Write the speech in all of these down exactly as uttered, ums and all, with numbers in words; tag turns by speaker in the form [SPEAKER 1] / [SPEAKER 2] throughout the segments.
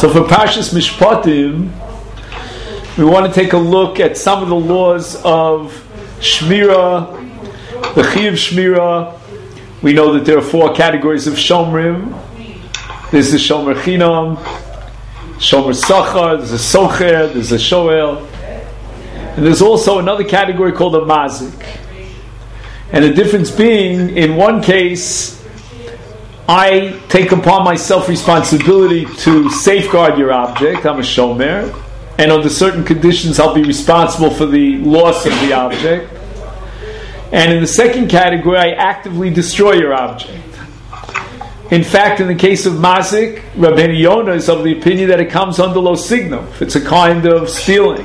[SPEAKER 1] So for Parshas Mishpatim, we want to take a look at some of the laws of Shmira, the Chiyuv Shmira. We know that there are four categories of Shomrim. There's the Shomer Chinam, Shomer Sachar, there's a Socher, there's a Shoel. And there's also another category called a Mazik. And the difference being, in one case, I take upon myself responsibility to safeguard your object. I'm a shomer, and under certain conditions I'll be responsible for the loss of the object. And in the second category, I actively destroy your object. In fact, in the case of Mazik, Rabbeinu Yonah is of the opinion that it comes under lo signum. It's a kind of stealing.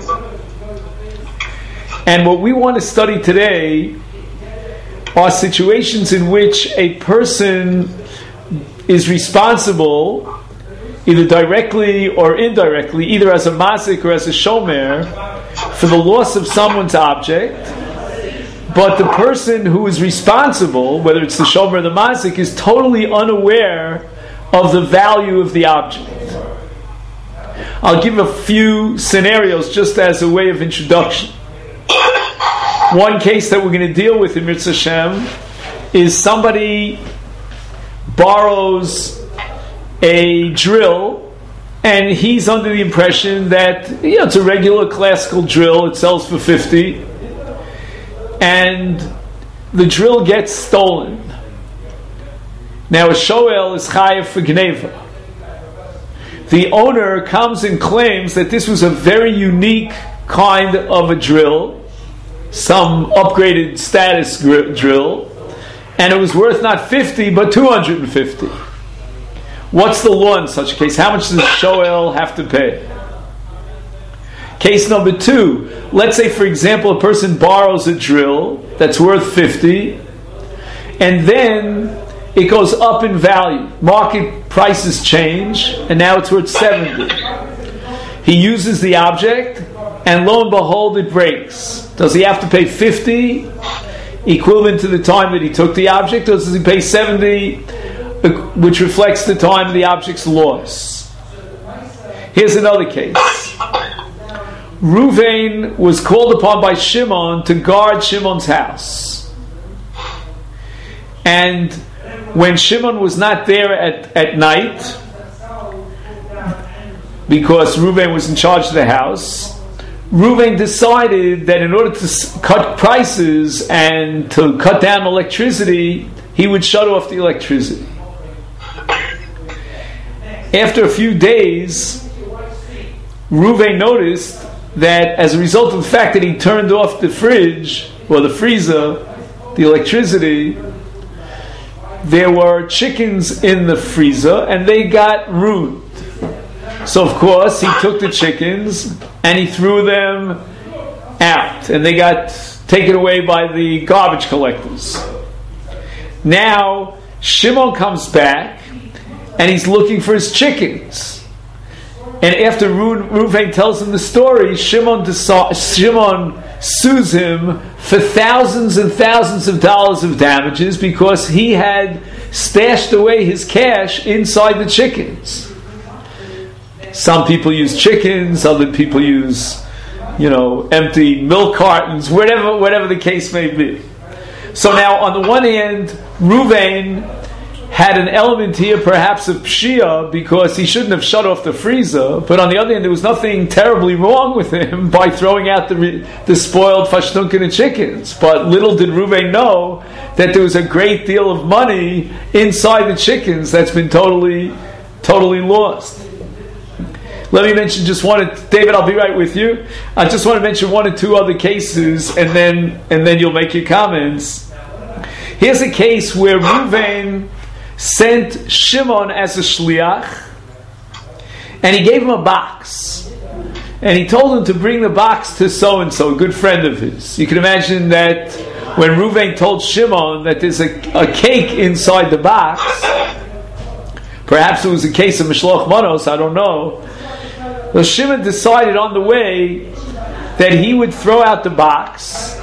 [SPEAKER 1] And what we want to study today are situations in which a person is responsible, either directly or indirectly, either as a mazik or as a shomer, for the loss of someone's object, but the person who is responsible, whether it's the shomer or the mazik, is totally unaware of the value of the object. I'll give a few scenarios just as a way of introduction. One case that we're going to deal with in Mitzvah Shem is somebody borrows a drill, and he's under the impression that, you know, it's a regular classical drill, it sells for fifty, and the drill gets stolen. Now a shoel is chayav for gneva. The owner comes and claims that this was a very unique kind of a drill, some upgraded status gr- drill, and it was worth not fifty but two hundred fifty. What's the law in such a case? How much does the shoel have to pay? Case number two. Let's say, for example, a person borrows a drill that's worth fifty, and then it goes up in value. Market prices change, and now it's worth seventy. He uses the object, and lo and behold, it breaks. Does he have to pay fifty, equivalent to the time that he took the object, or does he pay seventy, which reflects the time of the object's loss? Here's another case. Ruvain was called upon by Shimon to guard Shimon's house. And when Shimon was not there at, at night, because Ruvain was in charge of the house, Ruvain decided that in order to cut prices and to cut down electricity, he would shut off the electricity. After a few days, Ruvain noticed that as a result of the fact that he turned off the fridge, or the freezer, the electricity, there were chickens in the freezer and they got ruined. So of course he took the chickens and he threw them out, and they got taken away by the garbage collectors. Now Shimon comes back and he's looking for his chickens. And after Ru- Ruvain tells him the story, Shimon, deci- Shimon sues him for thousands and thousands of dollars of damages because he had stashed away his cash inside the chickens. Some people use chickens, other people use, you know, empty milk cartons, whatever, whatever the case may be. So now, on the one hand, Ruvain had an element here perhaps of pshia because he shouldn't have shut off the freezer, but on the other hand there was nothing terribly wrong with him by throwing out the, the spoiled fashtunkin chickens. But little did Ruvain know that there was a great deal of money inside the chickens that's been totally totally lost. Let me mention just one. David, I'll be right with you. I just want to mention one or two other cases, and then and then you'll make your comments. Here's a case where Ruvain sent Shimon as a shliach, and he gave him a box, and he told him to bring the box to so and so, a good friend of his. You can imagine that when Ruvain told Shimon that there's a, a cake inside the box, perhaps it was a case of mishloach manos, I don't know. So Shimon decided on the way that he would throw out the box,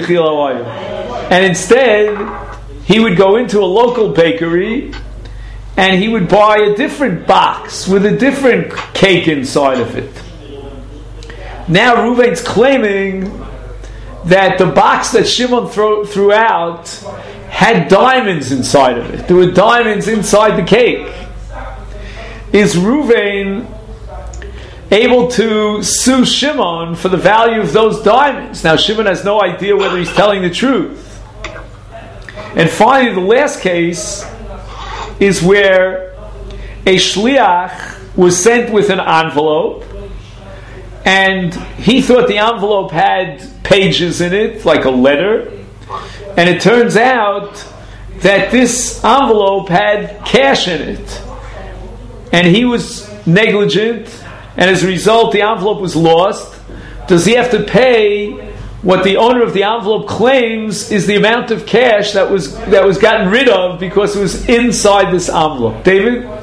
[SPEAKER 1] and instead he would go into a local bakery and he would buy a different box with a different cake inside of it. Now Reuven's claiming that the box that Shimon throw, threw out had diamonds inside of it. There were diamonds inside the cake. Is Reuven able to sue Shimon for the value of those diamonds? Now Shimon has no idea whether he's telling the truth. And finally, the last case is where a shliach was sent with an envelope, and he thought the envelope had pages in it, like a letter, and it turns out that this envelope had cash in it, and he was negligent, and as a result the envelope was lost. Does he have to pay what the owner of the envelope claims is the amount of cash that was that was gotten rid of because it was inside this envelope? David?
[SPEAKER 2] Yeah,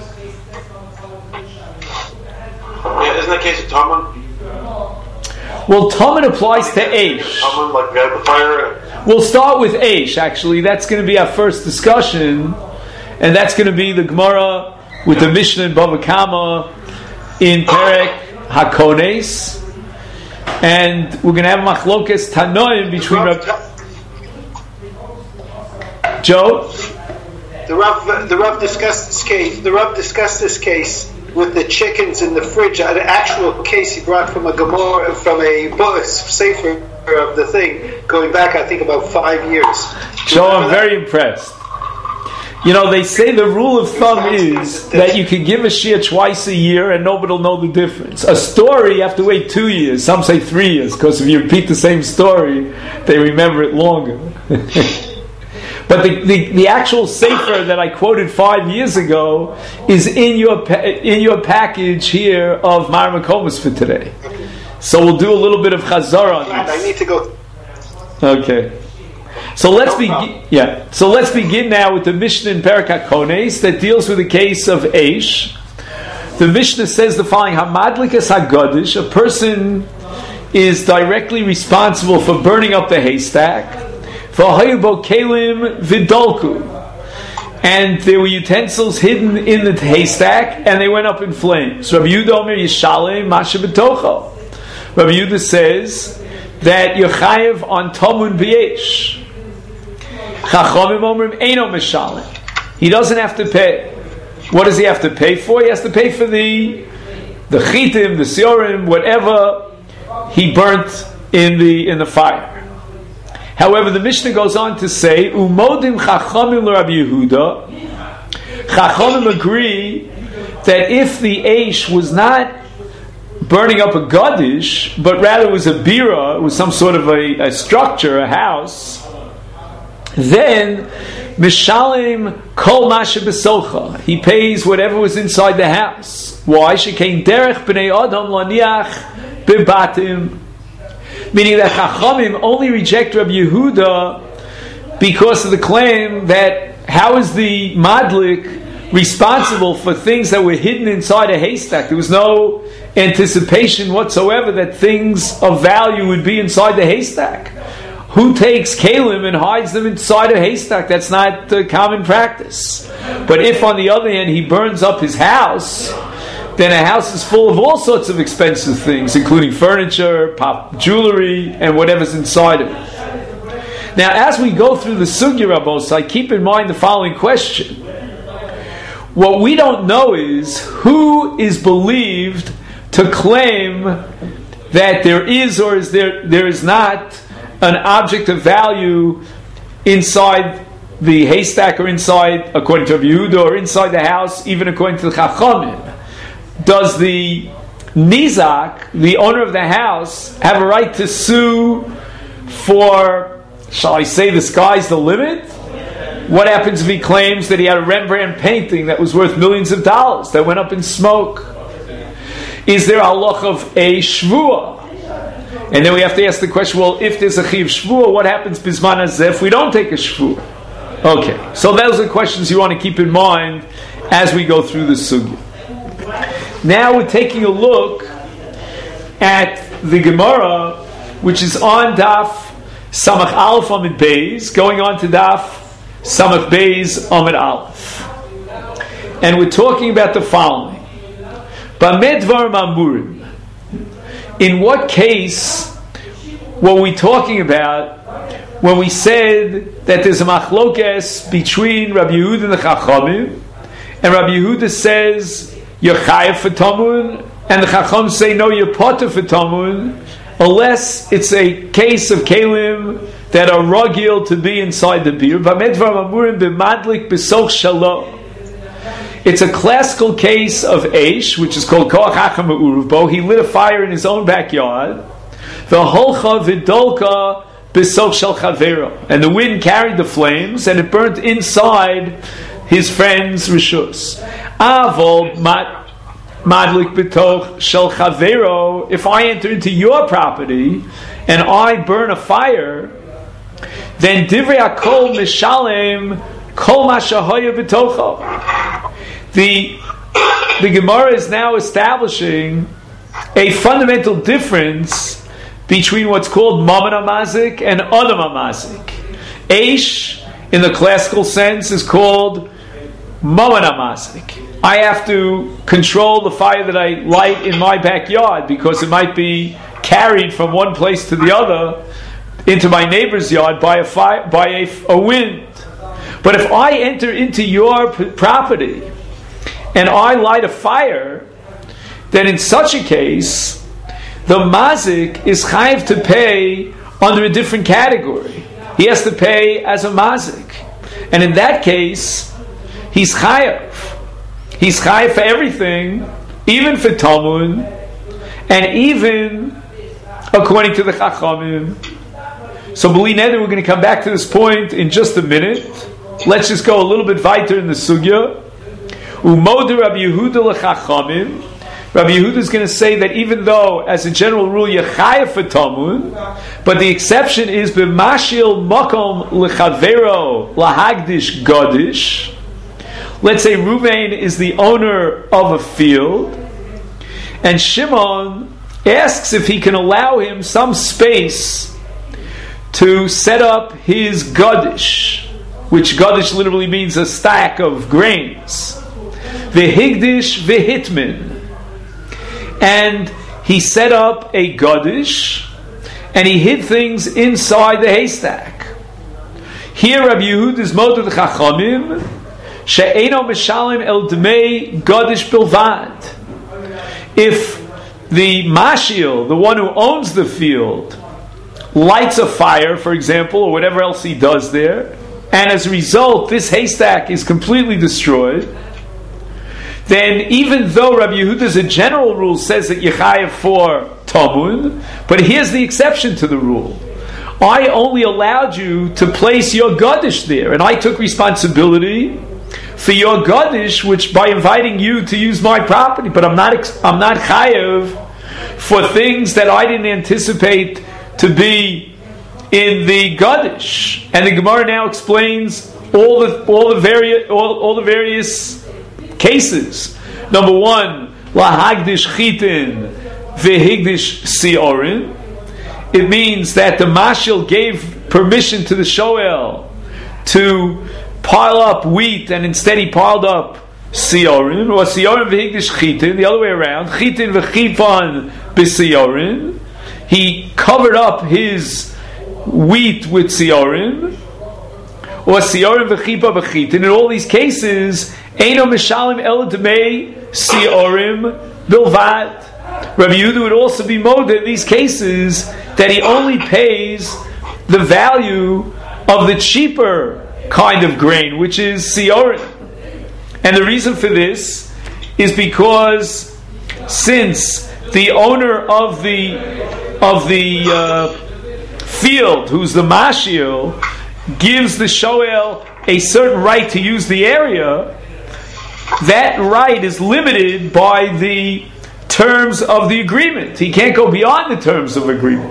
[SPEAKER 2] isn't that case of Talmud?
[SPEAKER 1] Well, Talmud applies to Eish.
[SPEAKER 2] Talmud, like we had the fire.
[SPEAKER 1] We'll start with Eish, actually. That's going to be our first discussion, and that's going to be the Gemara with the Mishnah in Bava Kama in Perek HaKones. And we're going to have machlokes tanoim between Rav Joe.
[SPEAKER 3] The Rav, the Rav discussed this case. The Rav discussed this case with the chickens in the fridge. An actual case he brought from a Gemara, from a book, sefer of the thing, going back I think about five years.
[SPEAKER 1] Joe, I'm very impressed. You know, they say the rule of thumb is that you can give a shir twice a year and nobody will know the difference. A story, you have to wait two years. Some say three years, because if you repeat the same story, they remember it longer. But the, the, the actual sefer that I quoted five years ago is in your in your package here of Mar Makomas for today. So we'll do a little bit of chazara on this.
[SPEAKER 3] I need to go.
[SPEAKER 1] Okay. So let's begin. Yeah. So let's begin now with the Mishnah in Perek HaKones that deals with the case of Eish. The Mishnah says the following: Hamadlikas Hagadish, a person is directly responsible for burning up the haystack. For Hayubo Kalim Vidolku, and there were utensils hidden in the haystack, and they went up in flames. Rabbi Yehuda Omer Yishalem Masha B'tocho. Rabbi Yehuda says that you're chayev on Tomun B'yesh. Chachamim Omrim Eino Mishalem. He doesn't have to pay. What does he have to pay for? He has to pay for the the chitim, the siorim, whatever he burnt in the in the fire. However, the Mishnah goes on to say, Umodim Chachamim Rabbi Yehuda. Chachamim agree that if the Eish was not burning up a Gadish, but rather was a bira, it was some sort of a, a structure, a house, then Mishalim Kol Masha B'Socha. He pays whatever was inside the house. Why? Shekein Derech B'nei Adam Laniach B'Batim. Meaning that Chachamim only reject Rabbi Yehuda because of the claim that how is the Madlik responsible for things that were hidden inside a haystack? There was no anticipation whatsoever that things of value would be inside the haystack. Who takes kalim and hides them inside a haystack? That's not uh, common practice. But if on the other hand he burns up his house, then a house is full of all sorts of expensive things, including furniture, pop jewelry, and whatever's inside of it. Now, as we go through the Sugya Rabos, I keep in mind the following question. What we don't know is who is believed to claim that there is or is there there is not an object of value inside the haystack or inside, according to Rabbi Yehuda, or inside the house, even according to the Chachamim. Does the Nizak, the owner of the house, have a right to sue for, shall I say, the sky's the limit? What happens if he claims that he had a Rembrandt painting that was worth millions of dollars that went up in smoke? Is there a halach of a shvua? And then we have to ask the question, well, if there's a chiv shvua, what happens bisman hazeh if we don't take a shvua? Okay, so those are questions you want to keep in mind as we go through the sugya. Now we're taking a look at the Gemara, which is on Daf Samach Aleph Amid Beis, going on to Daf Samach Beis Amid Aleph. and we're talking about the following. Bamedvar Mamurim. In what case were we talking about when we said that there's a machlokes between Rabbi Yehuda and the Chachamim, and Rabbi Yehuda says you're chayav for tamun, and the Chacham say no, you're potter for tamun, unless it's a case of kelim that are ragil to be inside the beer. It's a classical case of Eish, which is called Koach Hacham Uruvbo. He lit a fire in his own backyard. The holcha vidolka b'soch shel chavero, and the wind carried the flames, and it burnt inside his friend's rishus. Avol madlik b'toch shel chavero. If I enter into your property and I burn a fire, then divrei hakol mishalem kol ma shehoya b'tocho. The the Gemara is now establishing a fundamental difference between what's called Mammon HaMazik and Adam HaMazik. Eish, in the classical sense, is called Mammon HaMazik. I have to control the fire that I light in my backyard because it might be carried from one place to the other into my neighbor's yard by a fire, by a, a wind. But if I enter into your p- property and I light a fire, then in such a case, the mazik is chayiv to pay under a different category. He has to pay as a mazik. And in that case, he's chayiv. He's chayiv for everything, even for Talmud, and even according to the Chachamim. So, B'li Neder, we're going to come back to this point in just a minute. Let's just go a little bit weiter in the sugya. Umoder Rabbi Yehuda lechachamim. Rabbi Yehuda is going to say that even though, as a general rule, you're chayav for Talmud, but the exception is b'mashil makom lechavero lahagdish godish. Let's say Ruvain is the owner of a field, and Shimon asks if he can allow him some space to set up his godish, which godish literally means a stack of grains. V'higdish v'hitmin. And he set up a godish, and he hid things inside the haystack. Here Rabbi Yehuda is moded chachamim, she'eno mishalim el dmei godish bilvad. If the mashil, the one who owns the field, lights a fire, for example, or whatever else he does there, and as a result this haystack is completely destroyed, then even though Rabbi Yehuda as a general rule says that Yechayev for Talmud, but here's the exception to the rule. I only allowed you to place your Gadish there, and I took responsibility for your Gadish, which by inviting you to use my property, but I'm not I'm not Chayev for things that I didn't anticipate to be in the Gadish. And the Gemara now explains all the all the various all, all the various cases. Number one, lahagdish chitin vehigdish siorin. It means that the mashil gave permission to the shoel to pile up wheat, and instead he piled up siorin, or siorin vehigdish chitin, the other way around. Chitin vechifan b'siorin. He covered up his wheat with siorin, or siorin v'chipa b'chitin. In all these cases, Eino mishalim el dmei siorim bilvad. Rabbi Yehuda would also be moded in these cases that he only pays the value of the cheaper kind of grain, which is siorim. And the reason for this is because since the owner of the of the uh, field, who's the mashil, gives the shoel a certain right to use the area, that right is limited by the terms of the agreement. He can't go beyond the terms of agreement.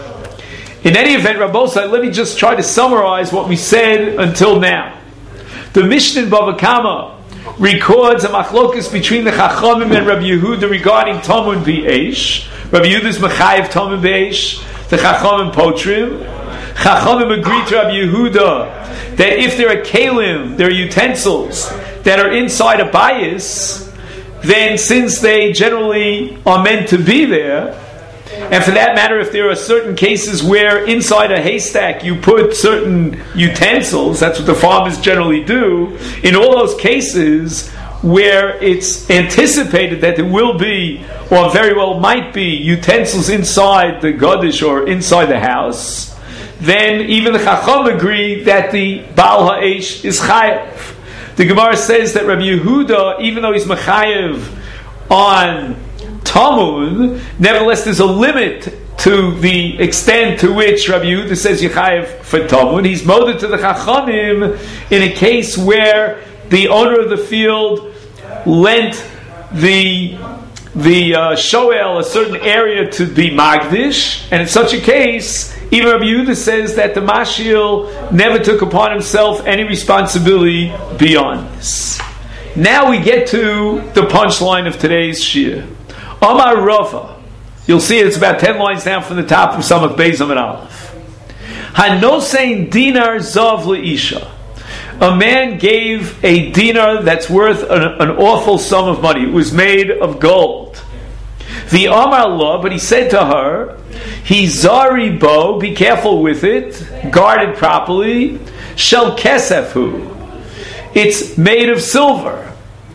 [SPEAKER 1] In any event, Rabbosai, let me just try to summarize what we said until now. The Mishnah in Bava Kama records a machlokus between the Chachamim and Rabbi Yehuda regarding Talmud B'Eish. Rabbi Yehuda is Mechayev Talmud B'Eish, the Chachamim Potrim. Chachamim agreed to Rabbi Yehuda that if there are kalim, there are utensils that are inside a bias, then since they generally are meant to be there, and for that matter, if there are certain cases where inside a haystack you put certain utensils, that's what the farmers generally do, in all those cases where it's anticipated that there will be, or very well might be, utensils inside the Godish or inside the house, then even the Chacham agree that the Baal Ha'esh is Chayav. The Gemara says that Rabbi Yehuda, even though he's Mechayev on Talmud, nevertheless there's a limit to the extent to which Rabbi Yehuda says Yechayev for Talmud. He's moded to the Chachamim in a case where the owner of the field lent the the uh, shoel a certain area to be magdish, and in such a case, even Rabbi Yehuda says that the mashil never took upon himself any responsibility beyond this. Now we get to the punchline of today's shir. Amar Rava, you'll see it's about ten lines down from the top of Samach Beis Amud Aleph. Hanosein dinar zav leisha. A man gave a dinar that's worth an, an awful sum of money. It was made of gold. The Amar law, but he said to her, Hizari bo, be careful with it, guard it properly. Shel kesefu, it's made of silver.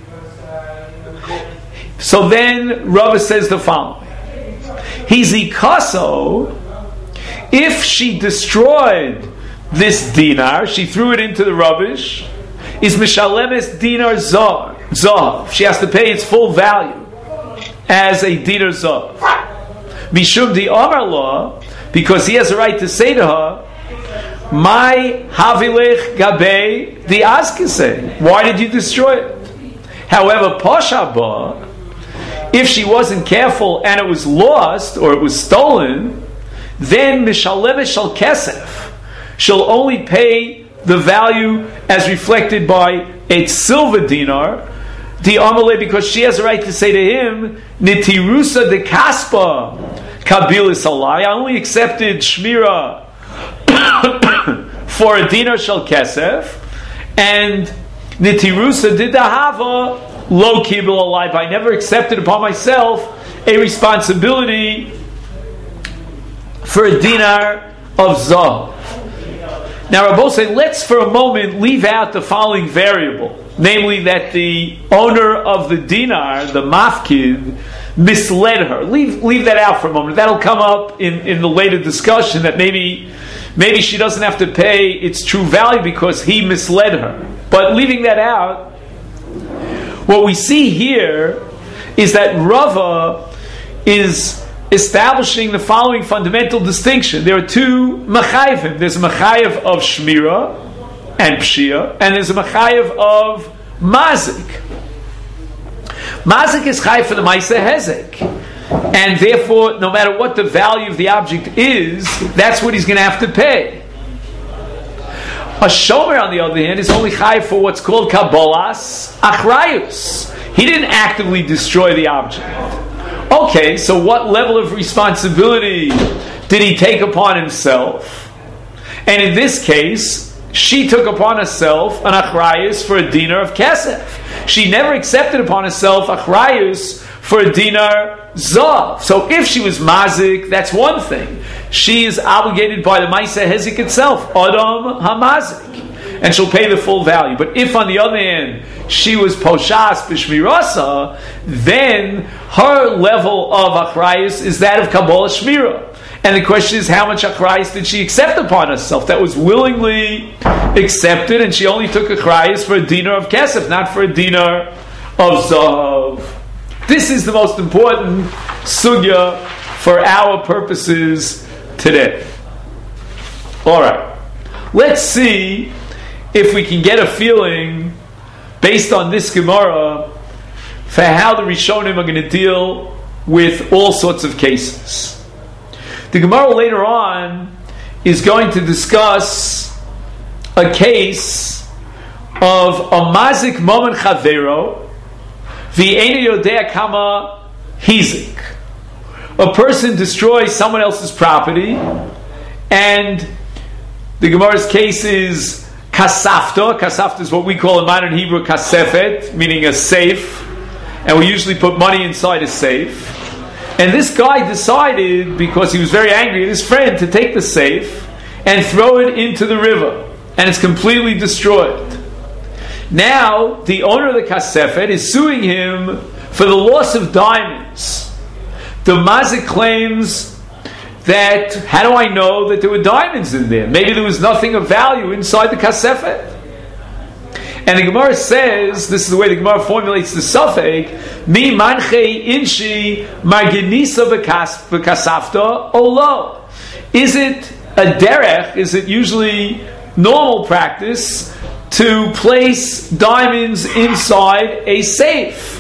[SPEAKER 1] So then Rava says the following: Hizikaso, if she destroyed this dinar, she threw it into the rubbish, is mishalemes dinar zav. She has to pay its full value as a dinar zav. Mishum di Amar law, because he has a right to say to her, my havilech gabe di askese. Why did you destroy it? However, Pashaba, if she wasn't careful and it was lost or it was stolen, then mishalemes shel kesef. She'll only pay the value as reflected by a silver dinar, the Amalei, because she has a right to say to him, Nitirusa de Kaspa Kabilis Alai, I only accepted Shmira for a dinar shel kesef, and Nitirusa de Dahava Lo Kibil Alai, I never accepted upon myself a responsibility for a dinar of Zav. Now, Rabbi say, let's for a moment leave out the following variable, namely that the owner of the dinar, the mafkid, misled her. Leave leave that out for a moment. That'll come up in, in the later discussion, that maybe maybe she doesn't have to pay its true value because he misled her. But leaving that out, what we see here is that Rava is establishing the following fundamental distinction. There are two machayivim. There's a machayiv of shmira and pshia, and there's a machayiv of mazik. Mazik is chayiv for the ma'aseh hezek, and therefore, no matter what the value of the object is, that's what he's going to have to pay. A shomer, on the other hand, is only chayiv for what's called kabbalas achrayus. He didn't actively destroy the object. Okay, so what level of responsibility did he take upon himself? And in this case, she took upon herself an achrayus for a dinar of kesef. She never accepted upon herself achrayus for a dinar zav. So if she was mazik, that's one thing. She is obligated by the ma'aseh hezek itself, adam hamazik, and she'll pay the full value. But if, on the other hand, she was poshas b'shmirasa, then her level of achrayus is that of kabbalah shmira. And the question is, how much achrayus did she accept upon herself? That was willingly accepted, and she only took achrayus for a dinar of kesef, not for a dinar of zav. This is the most important sugya for our purposes today. All right, let's see if we can get a feeling based on this Gemara for how the Rishonim are going to deal with all sorts of cases. The Gemara later on is going to discuss a case of a mazik momen chavero v'einu yodea kama hizik. A person destroys someone else's property, and the Gemara's case is kasafta. Kasafta is what we call in modern Hebrew kasefet, meaning a safe. And we usually put money inside a safe. And this guy decided, because he was very angry at his friend, to take the safe and throw it into the river. And it's completely destroyed. Now, the owner of the kasefet is suing him for the loss of diamonds. The mazik claims that, how do I know that there were diamonds in there? Maybe there was nothing of value inside the kasefet. And the Gemara says, this is the way the Gemara formulates the suffix, mi manche inshi margenisa v'kasafta olo. Is it a derech, is it usually normal practice to place diamonds inside a safe?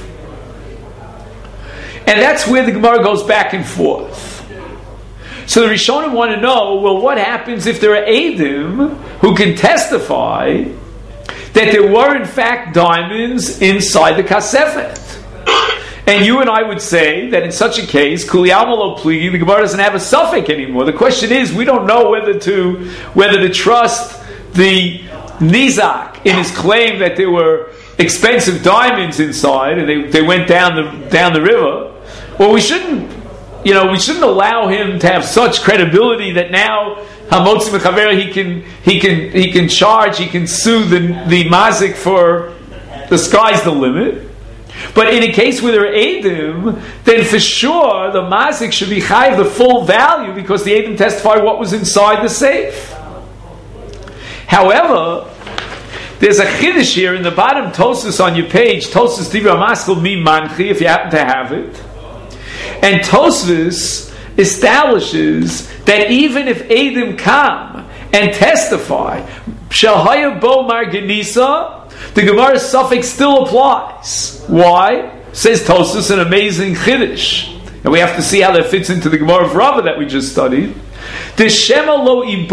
[SPEAKER 1] And that's where the Gemara goes back and forth. So the Rishonim want to know, well, what happens if there are Eidim who can testify that there were in fact diamonds inside the kasefet? And you and I would say that in such a case, Kuli Alma Lo Pligi, the Gemara doesn't have a suffix anymore. The question is, we don't know whether to whether to trust the Nizak in his claim that there were expensive diamonds inside and they, they went down the down the river. Well, we shouldn't, you know, we shouldn't allow him to have such credibility that now Hamotzi Mechaver, he can he can he can charge, he can sue the the mazik for the sky's the limit. But in a case where there are Eidim, then for sure the mazik should be chayiv the full value because the Eidim testify what was inside the safe. However, there's a chiddush here in the bottom Tosfos on your page, Tosfos Divrei Maskil Mi Manchi, if you happen to have it. And Tosfos establishes that even if Eidim come and testify, Shahaya Bo Margenisa, the Gemara's suffix still applies. Why? Says Tosfos, an amazing chiddush. And we have to see how that fits into the Gemara of Rava that we just studied. Even though the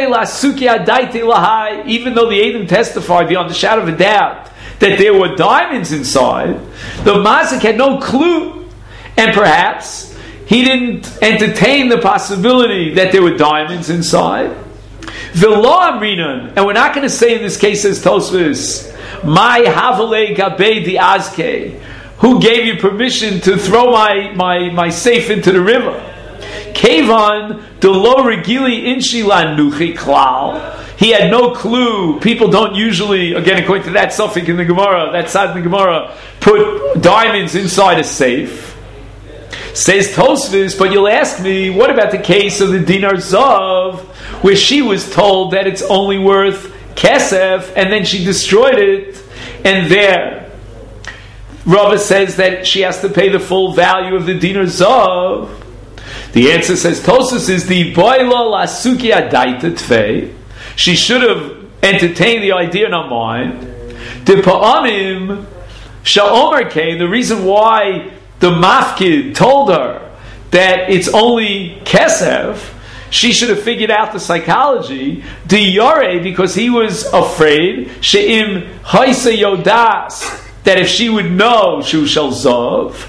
[SPEAKER 1] Eidim testified beyond the shadow of a doubt that there were diamonds inside, the mazik had no clue, and perhaps he didn't entertain the possibility that there were diamonds inside. And we're not going to say in this case, says Tosfos, my havale gabe di azke, who gave you permission to throw my, my, my safe into the river? Kevan de lo regili inshilan nuchi klal. He had no clue. People don't usually, again, according to that suffix in the Gemara, that side of the Gemara, put diamonds inside a safe. Says Tosfos, but you'll ask me, what about the case of the dinar zav, where she was told that it's only worth kesef, and then she destroyed it, and there, Rava says that she has to pay the full value of the dinar zav. The answer, says Tosfos, is the boila lasuki adaita tfei. She should have entertained the idea in her mind. The pa'amim sha'omer kein. The reason why the mafkid told her that it's only kesef, she should have figured out the psychology. The yare, because he was afraid she'im haisa yodas, that if she would know shu shel zav,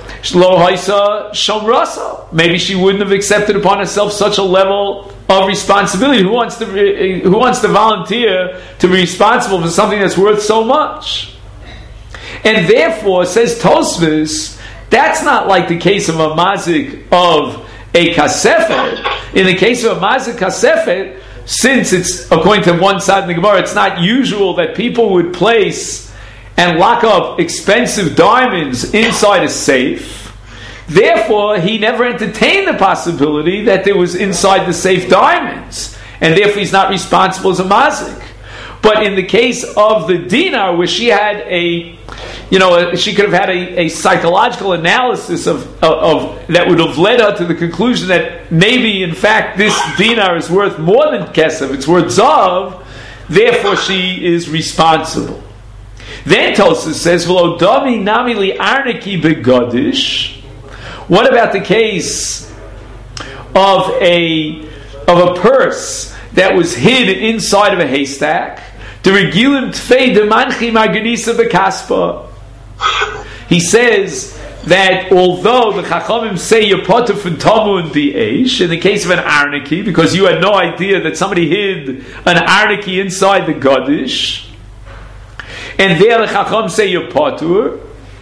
[SPEAKER 1] maybe she wouldn't have accepted upon herself such a level of responsibility. Who wants to who wants to volunteer to be responsible for something that's worth so much? And therefore, says Tosfos, that's not like the case of a mazik of a kasefet. In the case of a mazik kasefet, since it's, according to one side of the Gemara, it's not usual that people would place and lock up expensive diamonds inside a safe. Therefore, he never entertained the possibility that there was inside the safe diamonds, and therefore he's not responsible as a mazik. But in the case of the dinar, where she had a, you know, she could have had a, a psychological analysis of, of, of that would have led her to the conclusion that maybe, in fact, this dinar is worth more than kesef; it's worth zav. Therefore, she is responsible. Then Tosfos says, "V'lo dami nami li arniki begodish." What about the case of a of a purse that was hid inside of a haystack? The regilim tfei de manchi margenisa bekaspa. He says that although the Chachamim say you're potter from Tamu and B'Eish, in the case of an Arniki, because you had no idea that somebody hid an Arniki inside the Godish, and there the Chacham say you're potter.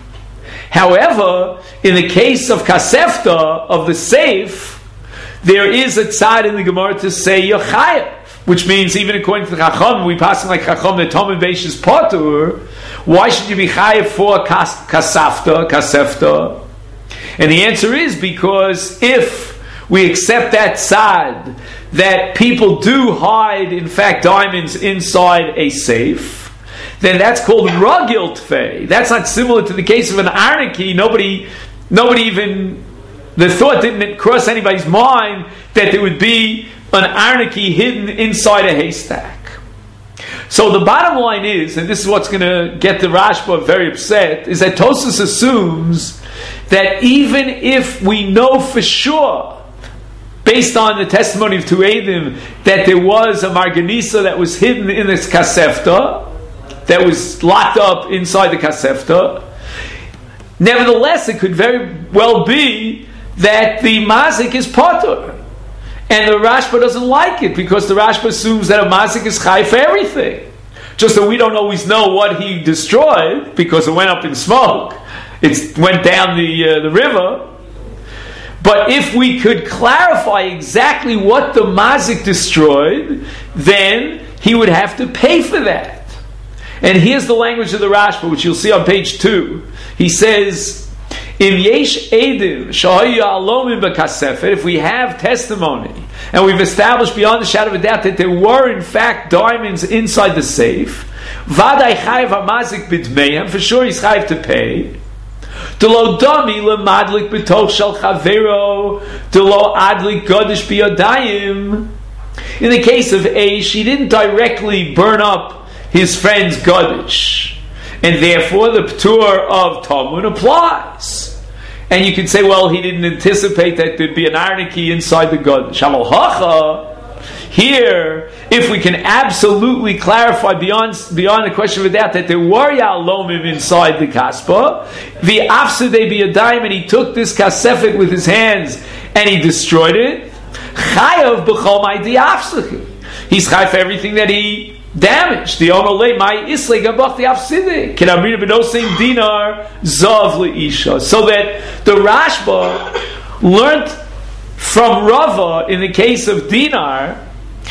[SPEAKER 1] However, in the case of Kasefta, of the safe, there is a tzad in the Gemara to say you're chayav, which means even according to the Chacham, we pass like Chacham that Tamu and B'Eish is potter. Why should you be chayav for kas, kasafta, kasefta? And the answer is because if we accept that tzad, that people do hide, in fact, diamonds inside a safe, then that's called ragil tfei. That's not similar to the case of an arniki. Nobody, nobody even, the thought didn't cross anybody's mind that there would be an arniki hidden inside a haystack. So the bottom line is, and this is what's going to get the Rashba very upset, is that Tosfos assumes that even if we know for sure, based on the testimony of two Eidim, that there was a marganisa that was hidden in this kasefta, that was locked up inside the kasefta, nevertheless it could very well be that the mazik is potter. And the Rashba doesn't like it because the Rashba assumes that a mazik is chai for everything. Just that we don't always know what he destroyed because it went up in smoke. It went down the uh, the river. But if we could clarify exactly what the mazik destroyed, then he would have to pay for that. And here's the language of the Rashba, which you'll see on page two. He says, Im yesh edim shahayu alomim b'kasefet, if we have testimony and we've established beyond the shadow of a doubt that there were in fact diamonds inside the safe, vaday chayav hamazik b'dmeihem, for sure he's chayav to pay. Delo dami lemadlik b'toch shel chavero, delo adlik godish biyadayim. In the case of Eish, he didn't directly burn up his friend's godish, and therefore the p'tur of Tamun applies. And you can say, well, he didn't anticipate that there'd be an arniki inside the god. Shamal hacha. Here, if we can absolutely clarify beyond beyond the question of a doubt that there were yalomim inside the kaspa, the afsadei biyadayim, and he took this kasefet with his hands and he destroyed it. Chayav b'chol ma'idi afsachi. He's chayav for everything that he damaged. The Omalei my Islay Gabach the Afsidik. Can I read a b'nosein dinar zav leisha? So that the Rashba learnt from Rava in the case of dinar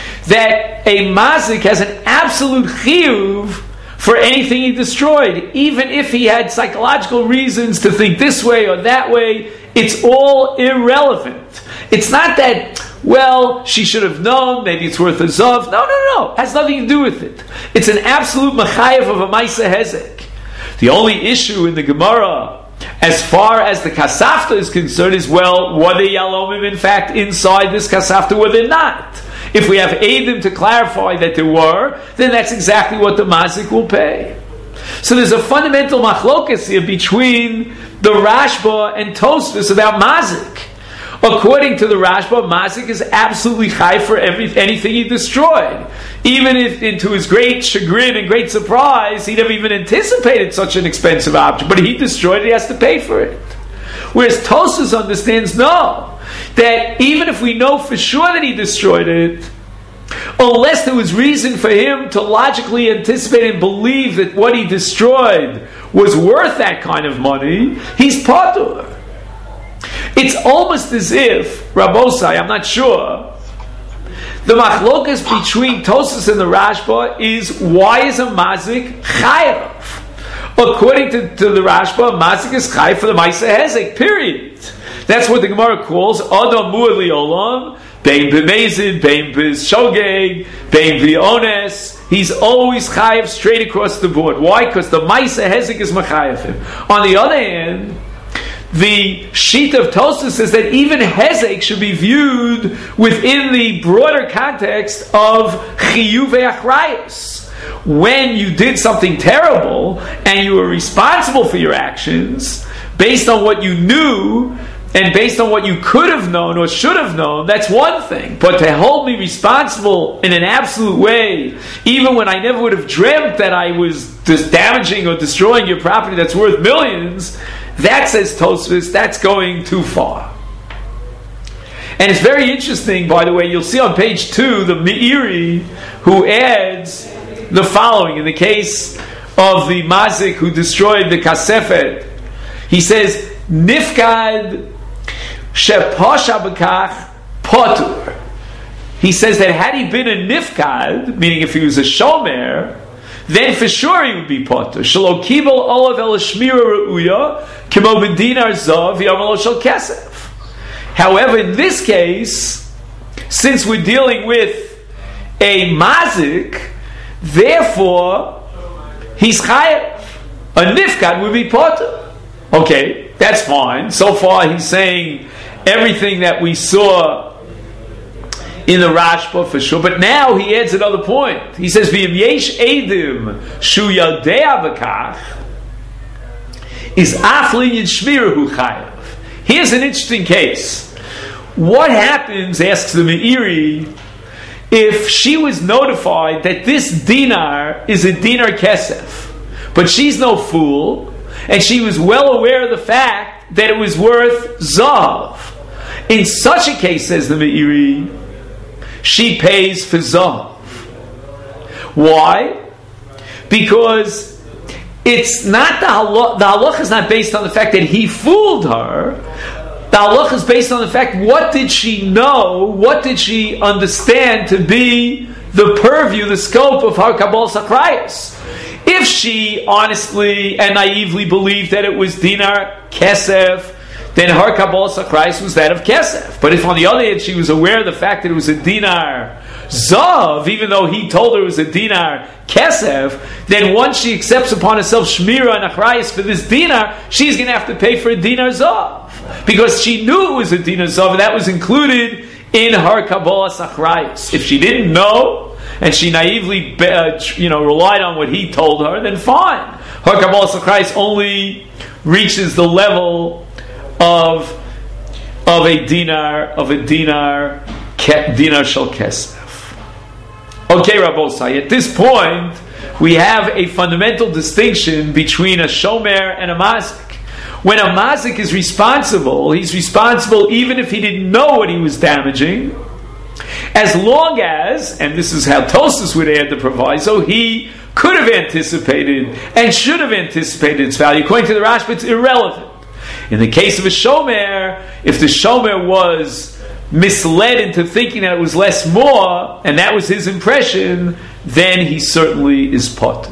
[SPEAKER 1] that a mazik has an absolute chiyuv for anything he destroyed, even if he had psychological reasons to think this way or that way. It's all irrelevant. It's not that, well, she should have known, maybe it's worth a zav. No, no, no. It has nothing to do with it. It's an absolute mechayev of a maisa hezek. The only issue in the Gemara, as far as the kasafta is concerned, is, well, were the yalomim in fact inside this kasafta, were they not? If we have eidim to clarify that there were, then that's exactly what the mazik will pay. So there's a fundamental machlokas here between the Rashba and Tosfos about mazik. According to the Rashba, mazik is absolutely chai for every, anything he destroyed. Even if, to his great chagrin and great surprise, he never even anticipated such an expensive object, but he destroyed it, he has to pay for it. Whereas Tosfos understands, no, that even if we know for sure that he destroyed it, unless there was reason for him to logically anticipate and believe that what he destroyed was worth that kind of money, he's patur. It's almost as if, Rabbosai, I'm not sure, the machlokas between Tosfos and the Rashba is, why is a mazik chayav? According to, to the Rashba, mazik is chayav for the Maisa Hezek, period. That's what the Gemara calls Adam Mu'ad Li'olam, Bein B'mezid, Bein B'shogeg, Bein B'ones. He's always chayav straight across the board. Why? Because the Maisa Hezek is machayav him. On the other hand, the sheet of Tosfos says that even Hezek should be viewed within the broader context of Chiyuvei Achrayus. When you did something terrible and you were responsible for your actions based on what you knew and based on what you could have known or should have known, that's one thing. But to hold me responsible in an absolute way, even when I never would have dreamt that I was just damaging or destroying your property that's worth millions, That, says Tosfos, that's going too far. And it's very interesting, by the way, you'll see on page two, the Meiri, who adds the following. In the case of the Mazik who destroyed the Kasefet, he says, Nifkad sheposha b'kach potur. He says that had he been a Nifkad, meaning if he was a Shomer, then for sure he would be potur. Shelo kibel olav el shmira reuya kimo b'dinar zav yamalo shel kesef. However, in this case, since we're dealing with a mazik, therefore he's chayav. A nifkad would be potur. Okay, that's fine. So far, he's saying everything that we saw in the Rashba for sure. But now he adds another point. He says, "V'im yesh edim shu yodea v'kach is aflin yin shmirahu chayav." Here's an interesting case. What happens, asks the Meiri, if she was notified that this dinar is a dinar kesef, but she's no fool, and she was well aware of the fact that it was worth zav? In such a case, says the Meiri, she pays for zav. Why? Because it's not the halach. The halach is not based on the fact that he fooled her. The halach is based on the fact, what did she know, what did she understand to be the purview, the scope of her Kabbalah Sakrayas? If she honestly and naively believed that it was dinar kesef, then her Kabbalah Sakrayas was that of kesef. But if on the other hand she was aware of the fact that it was a dinar zav, even though he told her it was a dinar kesef, then once she accepts upon herself shmira and achrayas for this dinar, she's going to have to pay for a dinar zav. Because she knew it was a dinar zav, and that was included in her Kabbalah Achrayas. If she didn't know, and she naively uh, you know, relied on what he told her, then fine. Her Kabbalah Achrayas only reaches the level of of a dinar, of a dinar, ke, dinar shel kesef. Okay, Rabbosai, at this point, we have a fundamental distinction between a shomer and a mazik. When a mazik is responsible, he's responsible even if he didn't know what he was damaging, as long as, and this is how Tosfos would add the proviso, he could have anticipated and should have anticipated its value. According to the Rashba, it's irrelevant. In the case of a shomer, if the shomer was misled into thinking that it was less more, and that was his impression, then he certainly is potter.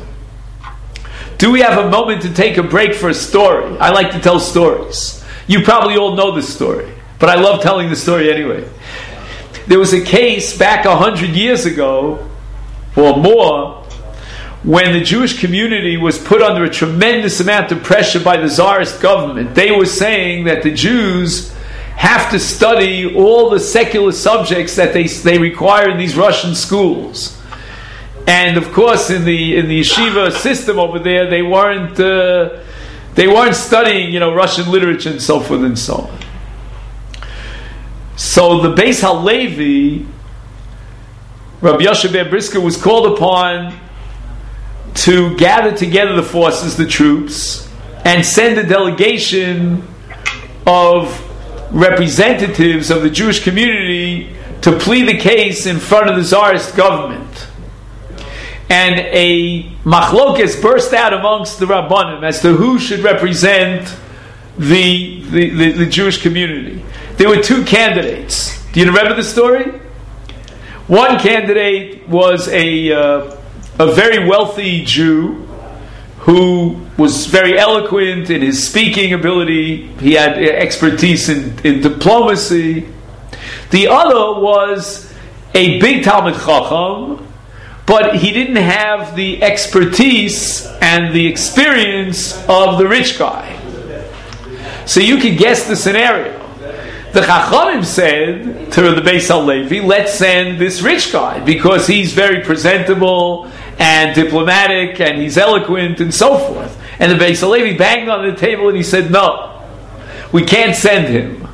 [SPEAKER 1] Do we have a moment to take a break for a story? I like to tell stories. You probably all know this story, but I love telling the story anyway. There was a case back a hundred years ago, or more, when the Jewish community was put under a tremendous amount of pressure by the Tsarist government. They were saying that the Jews have to study all the secular subjects that they they require in these Russian schools. And of course, in the in the yeshiva system over there, they weren't uh, they weren't studying, you know, Russian literature and so forth and so on. So the Beis Halevi, Rabbi Yoshe Ber Brisker, was called upon to gather together the forces, the troops, and send a delegation of representatives of the Jewish community to plead the case in front of the Tsarist government. And a machlokes burst out amongst the Rabbanim as to who should represent the, the, the, the Jewish community. There were two candidates. Do you remember the story? One candidate was a uh, a very wealthy Jew who was very eloquent in his speaking ability. He had expertise in, in diplomacy. The other was a big Talmid Chacham, but he didn't have the expertise and the experience of the rich guy. So you can guess the scenario. The Chachamim said to the Beis Halevi, let's send this rich guy because he's very presentable and diplomatic and he's eloquent and so forth. And the Beis Halevi banged on the table and he said, no, we can't send him.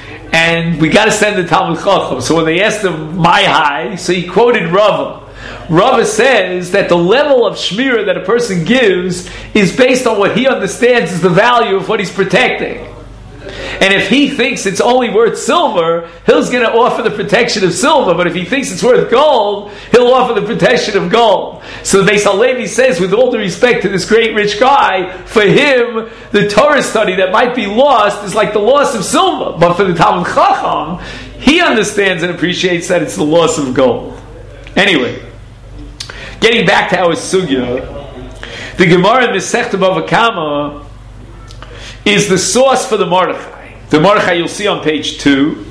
[SPEAKER 1] And we got to send the Talmid Chacham. So when they asked him, my high, so he quoted Rava. Rava says that the level of shmirah that a person gives is based on what he understands is the value of what he's protecting. And if he thinks it's only worth silver, he's going to offer the protection of silver. But if he thinks it's worth gold, he'll offer the protection of gold. So the Beis Halevi says, with all due respect to this great rich guy, for him, the Torah study that might be lost is like the loss of silver. But for the Talmud Chacham, he understands and appreciates that it's the loss of gold. Anyway, getting back to our sugya, the Gemara in Masechta Bava Kama is the source for the Mordechai. The Mordechai you'll see on page two.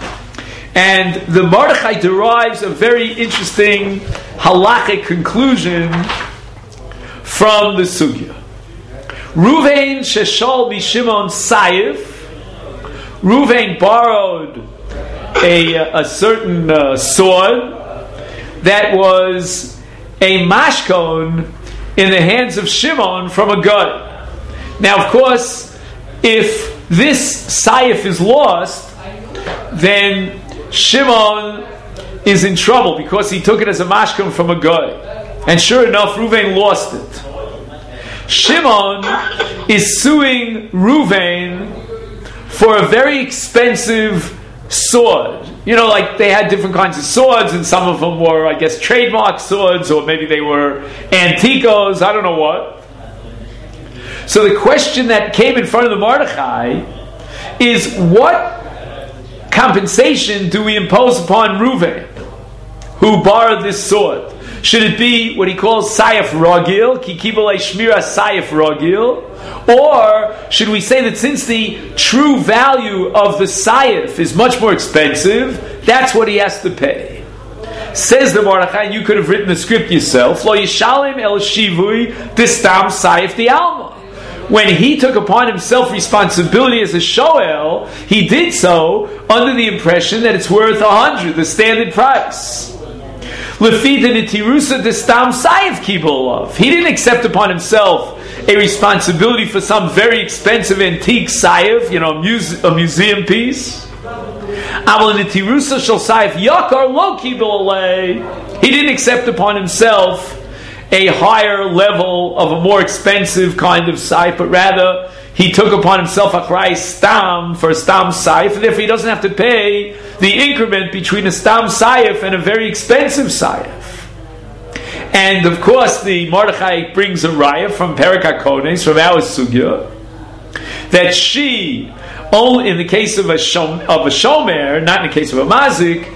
[SPEAKER 1] And the Mordechai derives a very interesting halachic conclusion from the sugya. Ruvain sheshol mishimon sayif. Ruvain borrowed a, a certain uh, sword that was a mashkon in the hands of Shimon from a guy. Now, of course, if this sayif is lost, then Shimon is in trouble because he took it as a mashkon from a guy. And sure enough, Ruvain lost it. Shimon is suing Ruvain for a very expensive sword. You know, like they had different kinds of swords, and some of them were, I guess, trademark swords, or maybe they were antiquos, I don't know what. So the question that came in front of the Mordechai is, what compensation do we impose upon Ruvain, who borrowed this sword? Should it be what he calls sayif ragil, ki kibalei shmira sayif ragil, or should we say that since the true value of the sayif is much more expensive, that's what he has to pay? Says the Mordechai, and you could have written the script yourself, lo yishalim el shivui distam sayif di alma. When he took upon himself responsibility as a shoel, he did so under the impression that it's worth a hundred, the standard price. Lefida nitirusa destam sayif kibolov. He didn't accept upon himself a responsibility for some very expensive antique sayif, you know, a, muse- a museum piece. Aval nitirusa shel sayif yakar lo kibolei. He didn't accept upon himself a higher level of a more expensive kind of sayif, but rather he took upon himself a chai stam for a stam sayif, and therefore he doesn't have to pay the increment between a stam sayif and a very expensive sayif. And of course, the Mordechai brings a raya from Perek HaKodesh, from our sugya, that she, only in the case of a shom, of a shomer, not in the case of a mazik,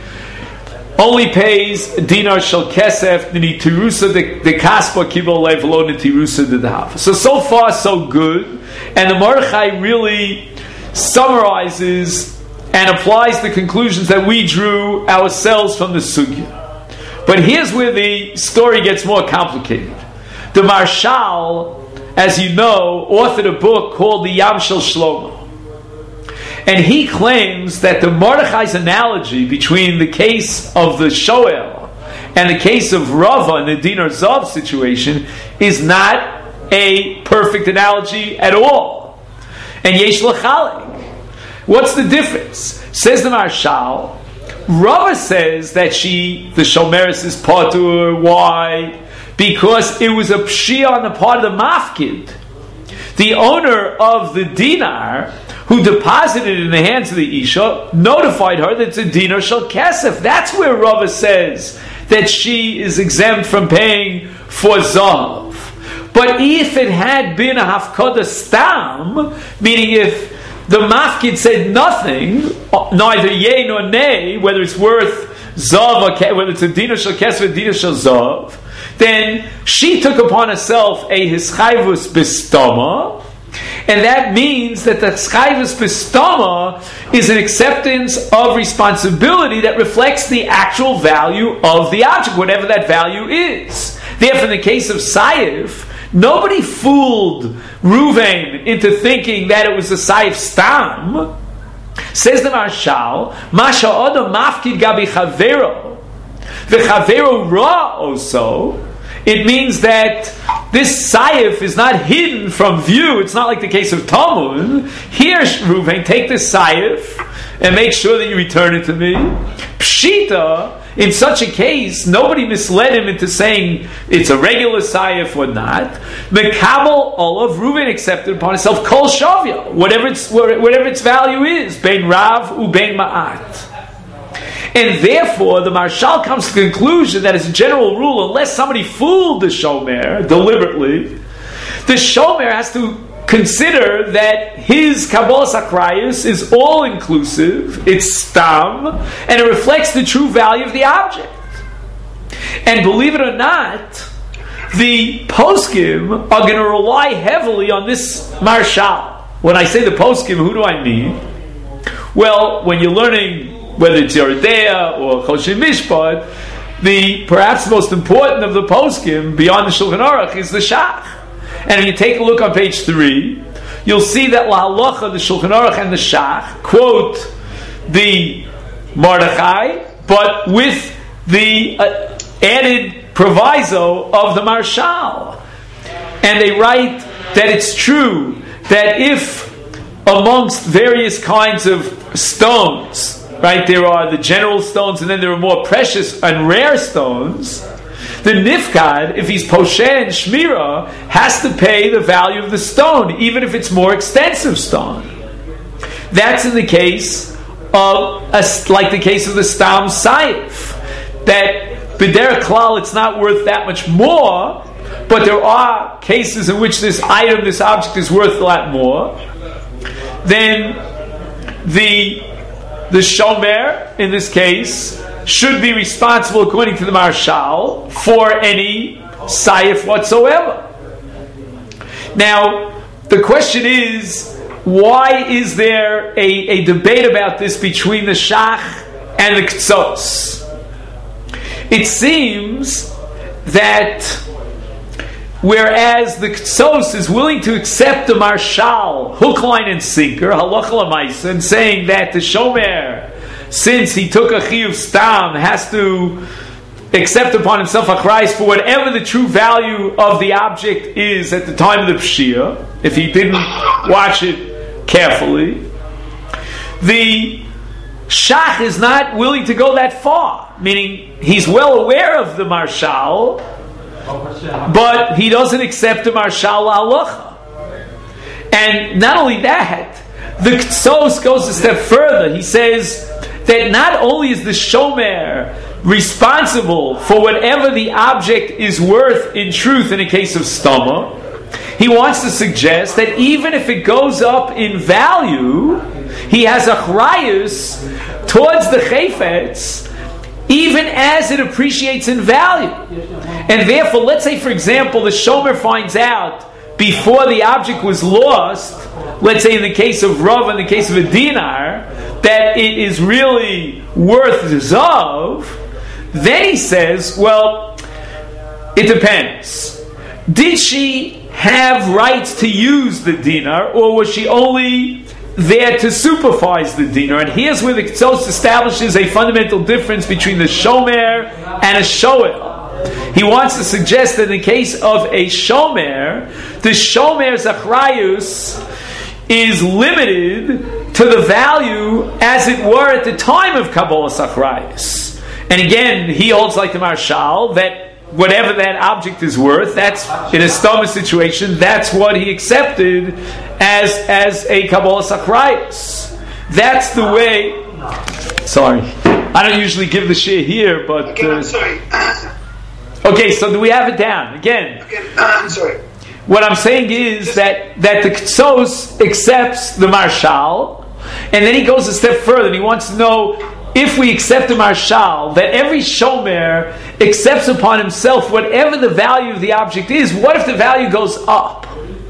[SPEAKER 1] only pays dinar shel kesef nitirusa de kaspa kibol lev lo nitirusa de dahav. So so far so good, and the Mordechai really summarizes and applies the conclusions that we drew ourselves from the sugya. But here's where the story gets more complicated. The Marshal, as you know, authored a book called the Yam Shel Shlomo. And he claims that the Mordechai's analogy between the case of the Shoel and the case of Rava in the Dinar Zav situation is not a perfect analogy at all. And Yesh L'Chalik. What's the difference? Says the Marshal, Rava says that she, the Shomeris, is Patur. Why? Because it was a Pshia on the part of the Mafkid. The owner of the dinar, who deposited it in the hands of the Isha, notified her that it's a dinar shel kesef. That's where Rava says that she is exempt from paying for zahav. But if it had been a hafkadah stam, meaning if the mafkid said nothing, neither yea nor nay, whether it's worth zav, whether it's a dinar shel kesef or dinar shel zav, then she took upon herself a hischayvus bistama. And that means that the chayvus b'stama is an acceptance of responsibility that reflects the actual value of the object, whatever that value is. Therefore, in the case of Sayif, nobody fooled Ruvain into thinking that it was a Sayif stam. Says the Marshal, Masha Odo mafkid gabi chavero, the chavero ra also. It means that this sayif is not hidden from view. It's not like the case of Talmud. Here, Ruvain, take this sayif and make sure that you return it to me. Pshita, in such a case, nobody misled him into saying it's a regular sayif or not. Mekabel olav, Reuven accepted upon himself kol shavya, whatever its whatever its value is, bein rav u bein ma'at. And therefore, the Marshal comes to the conclusion that as a general rule, unless somebody fooled the shomer deliberately, the shomer has to consider that his Kabbalas Akrayus is all-inclusive, it's stam, and it reflects the true value of the object. And believe it or not, the poskim are going to rely heavily on this Marshal. When I say the poskim, who do I mean? Well, when you're learning whether it's Yeridea or Choshen Mishpat, the perhaps most important of the poskim, beyond the Shulchan Aruch, is the Shach. And if you take a look on page three, you'll see that Lahalacha, the Shulchan Aruch, and the Shach quote the Mordechai, but with the uh, added proviso of the Marshal. And they write that it's true that if amongst various kinds of stones, right, there are the general stones and then there are more precious and rare stones, the nifkad, if he's posheh and shmira, has to pay the value of the stone, even if it's more extensive stone. That's in the case of, a, like the case of the stam saif, that b'derech klal it's not worth that much more, but there are cases in which this item, this object is worth a lot more. Then the the shomer, in this case, should be responsible, according to the Marshal, for any saif whatsoever. Now, the question is, why is there a, a debate about this between the Shach and the Ktsos? It seems that whereas the Ktsos is willing to accept the Marshal, hook, line, and sinker, halacha l'maisa, and saying that the shomer, since he took a chiyuv stam, has to accept upon himself a Christ for whatever the true value of the object is at the time of the pshia, if he didn't watch it carefully. The Shach is not willing to go that far, meaning he's well aware of the Marshal, but he doesn't accept the Marshal halacha. And not only that, the Ktsos goes a step further. He says that not only is the shomer responsible for whatever the object is worth in truth in a case of stoma, he wants to suggest that even if it goes up in value, he has a chrayus towards the chayfetz, even as it appreciates in value. And therefore, let's say, for example, the shomer finds out before the object was lost, let's say in the case of Rav, in the case of a dinar, that it is really worth the zav, then he says, well, it depends. Did she have rights to use the dinar, or was she only there to supervise the dinar? And here's where the Ktsos establishes a fundamental difference between the shomer and a shoel. He wants to suggest that in the case of a shomer, the shomer's achrayus is limited to the value as it were at the time of Kabbalas achrayus. And again, he holds like the Marshal that whatever that object is worth, that's in a stoma situation, that's what he accepted as as a Kabbalas achrayus. That's the way. Sorry, I don't usually give the share here, but
[SPEAKER 3] Again,
[SPEAKER 1] uh,
[SPEAKER 3] I'm sorry.
[SPEAKER 1] okay, so do we have it down again?
[SPEAKER 3] Again, I'm sorry.
[SPEAKER 1] What I'm saying is that, that the Ktsos accepts the Marshal, and then he goes a step further, and he wants to know, if we accept the Marshal, that every shomer accepts upon himself whatever the value of the object is, what if the value goes up?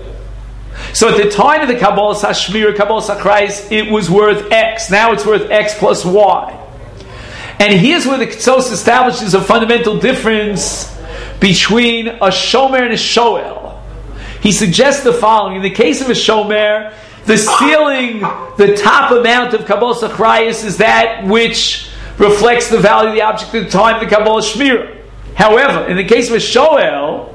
[SPEAKER 1] So at the time of the Kabbalas HaShmir, Kabbalas HaKrais, it was worth X. Now it's worth X plus Y. And here's where the Ktsos establishes a fundamental difference between a shomer and a shoel. He suggests the following. In the case of a shomer, the ceiling, the top amount of Kabbalas achrayus is that which reflects the value of the object at the time of the Kabbalas Shmira. However, in the case of a shoel,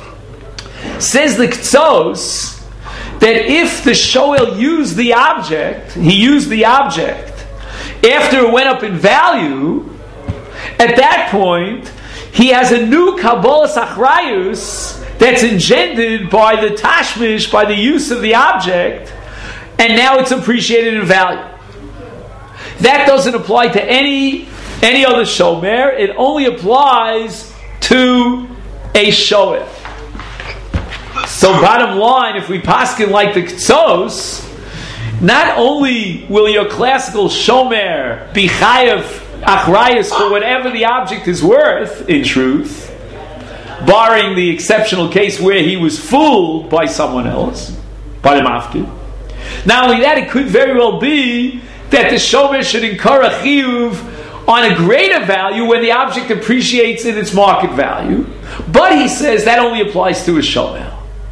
[SPEAKER 1] says the Ktsos, that if the shoel used the object, he used the object, after it went up in value, at that point, he has a new Kabbalas Achrayus that's engendered by the tashmish, by the use of the object, and now it's appreciated in value. That doesn't apply to any any other shomer. It only applies to a shoel. So bottom line, if we paskin like the Ktsos, not only will your classical shomer be chayav achrayus for whatever the object is worth, in truth, barring the exceptional case where he was fooled by someone else, by the mafkid. Not only that, it could very well be that the shomer should incur a chiyuv on a greater value when the object appreciates in its market value. But he says that only applies to a shomer.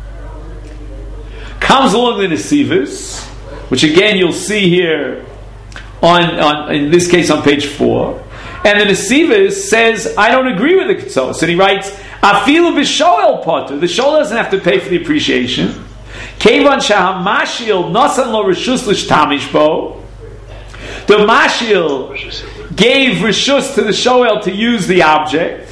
[SPEAKER 1] Comes along the Nesivus, which again you'll see here on, on in this case on page four. And the Nesivus says, I don't agree with the Ketsos. And he writes, Afilu b'shoel potter. The shoel doesn't have to pay for the appreciation. Kevan shahamashil nasan lo reshus l'shtamish bo. The mashil gave reshus to the shoel to use the object.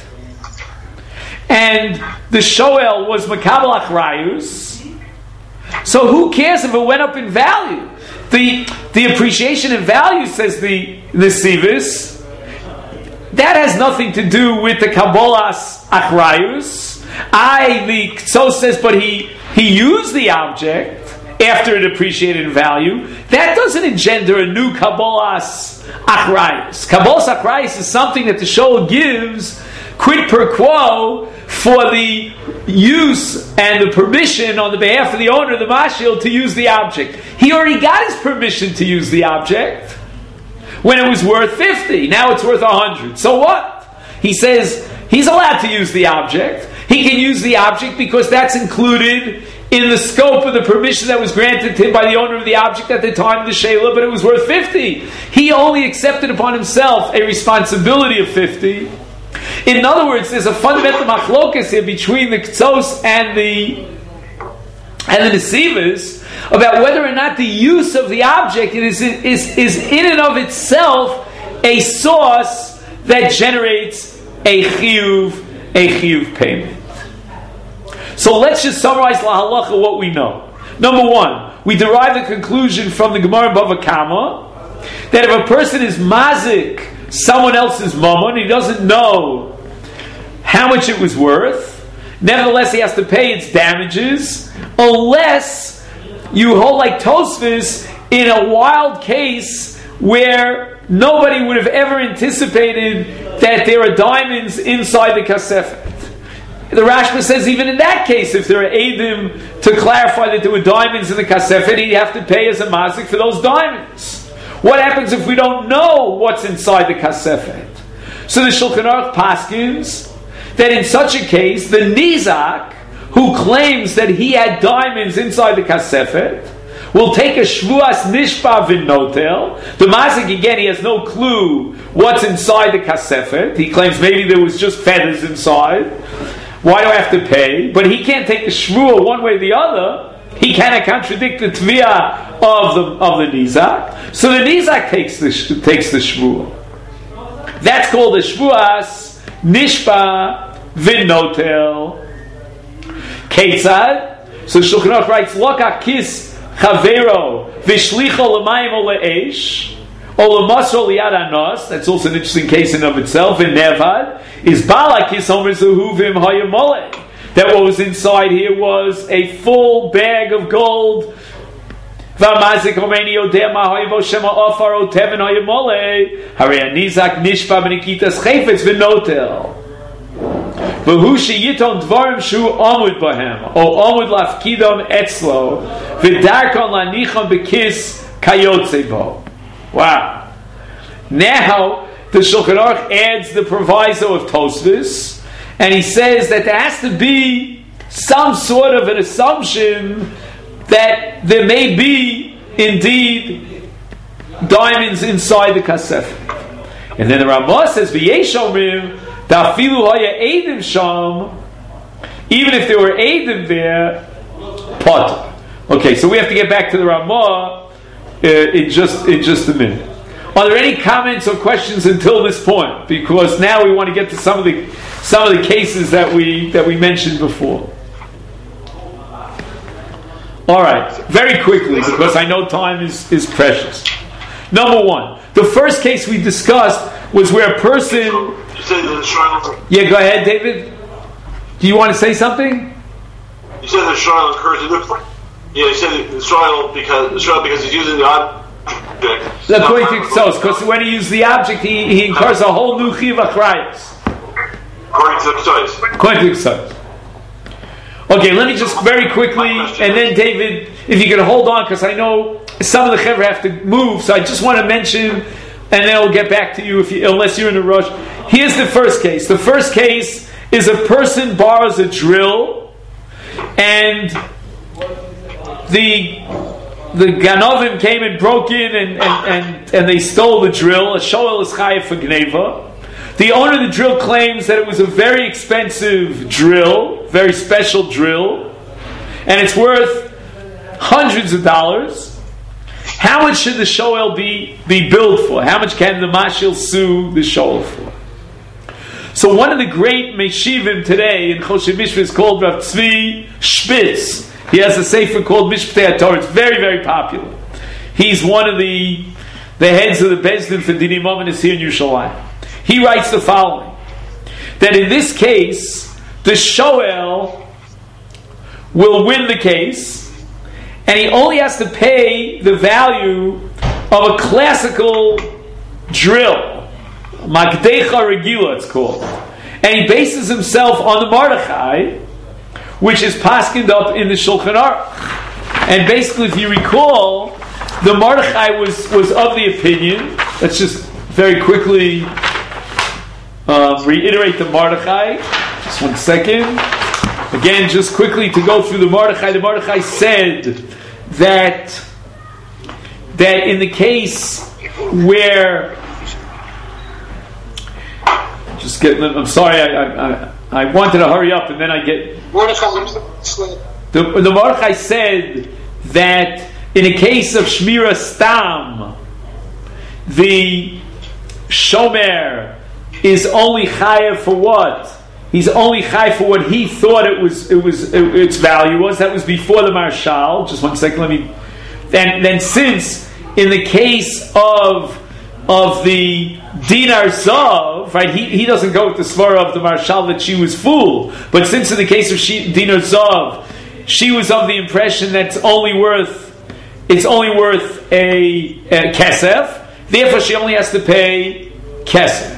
[SPEAKER 1] And the shoel was makabel achrayus. So who cares if it went up in value? The the appreciation in value, says the Nesivus, that has nothing to do with the Kabbalas Achrayus. I, the Ktsos says, but he, he used the object after it appreciated in value. That doesn't engender a new Kabbalas Achrayus. Kabbalas Achrayus is something that the shoel gives quid pro quo for the use and the permission on the behalf of the owner, the mashil, to use the object. He already got his permission to use the object when it was worth fifty. Now it's worth one hundred. So what? He says he's allowed to use the object. He can use the object because that's included in the scope of the permission that was granted to him by the owner of the object at the time of the shayla, but it was worth fifty. He only accepted upon himself a responsibility of fifty. In other words, there's a fundamental machlokas here between the Ktsos and the and the Nesivus about whether or not the use of the object is, is, is in and of itself a source that generates a chiyuv, a chiyuv payment. So let's just summarize la halacha what we know. Number one, we derive the conclusion from the Gemara Bava Kama that if a person is mazik someone else's mammon, he doesn't know how much it was worth, nevertheless he has to pay its damages, unless you hold like Tosfos in a wild case where nobody would have ever anticipated that there are diamonds inside the kasefet. The Rashba says even in that case, if there are eidim to clarify that there were diamonds in the kasefet, he'd have to pay as a mazik for those diamonds. What happens if we don't know what's inside the kasefet? So the Shulchan Aruch paskins that in such a case, the Nizak, who claims that he had diamonds inside the kasefet, will take a shvuas nishpa v'notel. The mazik, again, he has no clue what's inside the kasefet. He claims maybe there was just feathers inside. Why do I have to pay? But he can't take the shvua one way or the other. He cannot contradict the tviyah of the of the nizak. So the nizak takes the takes the shvua. That's called the shvuas nishpa v'notel. Ketzad. So Shulchan Aruch writes, "Loka kis chavero v'shlicho l'mayim o le'esh o l'masro liyad anos." That's also an interesting case in of itself. In Nevad is bala kis homer zuhuvim hayamoleh. That what was inside here was a full bag of gold. V'amazik homeni yodeh ma hayavo shema ofar o teven hayamoleh harei anizak nishpa b'nikitas chayfetz v'notel. V'hu sheyiton dvarim shu amud bahem o amud lafkidom etzlo v'darkon lanichon bekis kayotze bo. Wow. Now the Shulchan Aruch adds the proviso of Tosfos, and he says that there has to be some sort of an assumption that there may be indeed diamonds inside the kasefet. And then the Ramah says, "V'yesh omrim da'afilu haya eidim sham." Even if there were eidim there, potter. Okay, so we have to get back to the Ramah uh, in just in just a minute. Are there any comments or questions until this point? Because now we want to get to some of the some of the cases that we that we mentioned before. All right, very quickly, because I know time is, is precious. Number one, the first case we discussed was where a person...
[SPEAKER 2] You said the trial...
[SPEAKER 1] Yeah, go ahead, David. Do you want to say something?
[SPEAKER 2] You said the trial occurs... Yeah, you said the trial because, the trial because he's using the object.
[SPEAKER 1] According to Ksos, because when he used the object, he, he incurs a whole new chiv achrayus.
[SPEAKER 2] According to Ksos.
[SPEAKER 1] According to Ksos. Okay, let me just very quickly, and then David, if you can hold on, because I know some of the chevra have to move, so I just want to mention, and then I'll get back to you if you, unless you're in a rush. Here's the first case. The first case is a person borrows a drill, and the the Ganovim came and broke in, and, and, and, and they stole the drill. A shoel is chayav for gneva. The owner of the drill claims that it was a very expensive drill, very special drill, and it's worth hundreds of dollars. How much should the shoel be, be billed for? How much can the mashil sue the shoel for? So one of the great meshivim today in Choshen Mishpah is called Rav Tzvi Spitz. He has a sefer called Mishptei HaTorah. It's very, very popular. He's one of the, the heads of the Bezdin for Dinim Ominous here in Yerushalayim. He writes the following, that in this case, the shoel will win the case, and he only has to pay the value of a classical drill, Magdecha Regila it's called, and he bases himself on the Mordechai, which is paskined up in the Shulchan Aruch. And basically, if you recall, the Mordechai was, was of the opinion, let's just very quickly Um, reiterate the Mordechai. Just one second. Again, just quickly to go through the Mordechai. The Mordechai said that that in the case where just getting. I'm sorry. I, I I wanted to hurry up, and then I get the, the Mordechai said that in a case of Shmira Stam, the Shomer is only chayav for what? He's only chayav for what he thought it was. It was it, its value was. That was before the marshal. Just one second. Let me. Then, then since in the case of of the dinar zav, right? He, he doesn't go with the svara of the marshal that she was fooled. But since in the case of she, dinar zav, she was of the impression that it's only worth it's only worth a, a kesef. Therefore, she only has to pay kesef.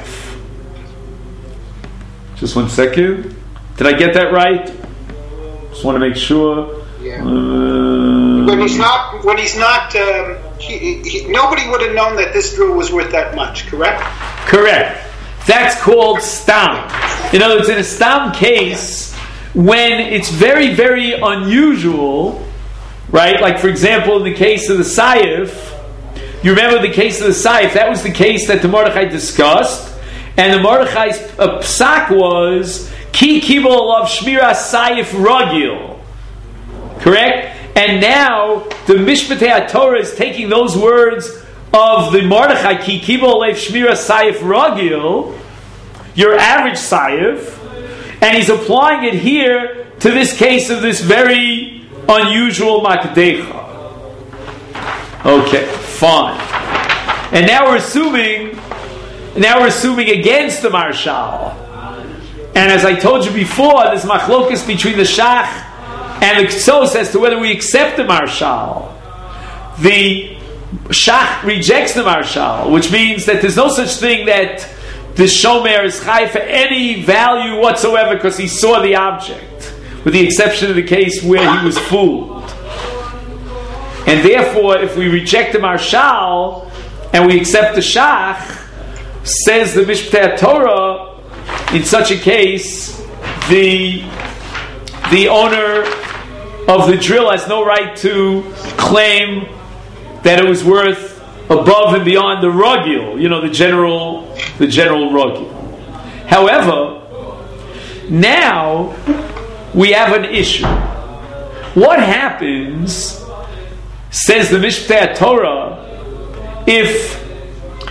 [SPEAKER 1] Just one second. Did I get that right? Just want to make sure.
[SPEAKER 3] Yeah.
[SPEAKER 1] Uh,
[SPEAKER 3] when he's not, when he's not, um, he, he, nobody would have known that this drill was worth that much. Correct?
[SPEAKER 1] Correct. That's called stam. In other words, in a stam case, when it's very, very unusual, right? Like for example, in the case of the Saif, you remember the case of the Saif. That was the case that the Mordechai discussed. And the Mordechai's uh, psak was ki kibul of shmira sayif ragil, correct? And now the Mishpatei HaTorah is taking those words of the Mordechai ki kibul of shmira sayif ragil, your average sayif, and he's applying it here to this case of this very unusual makdecha. Okay, fine. And now we're assuming. Now we're assuming against the marshal. And as I told you before, there's machlokas between the shach and the ksos as to whether we accept the marshal. The shach rejects the marshal, which means that there's no such thing that the shomer is chai for any value whatsoever because he saw the object, with the exception of the case where he was fooled. And therefore, if we reject the marshal and we accept the shach, says the Mishptei HaTorah, in such a case, the the owner of the drill has no right to claim that it was worth above and beyond the ragil, you know, the general the general ragil. However, now we have an issue. What happens, says the Mishptei HaTorah, if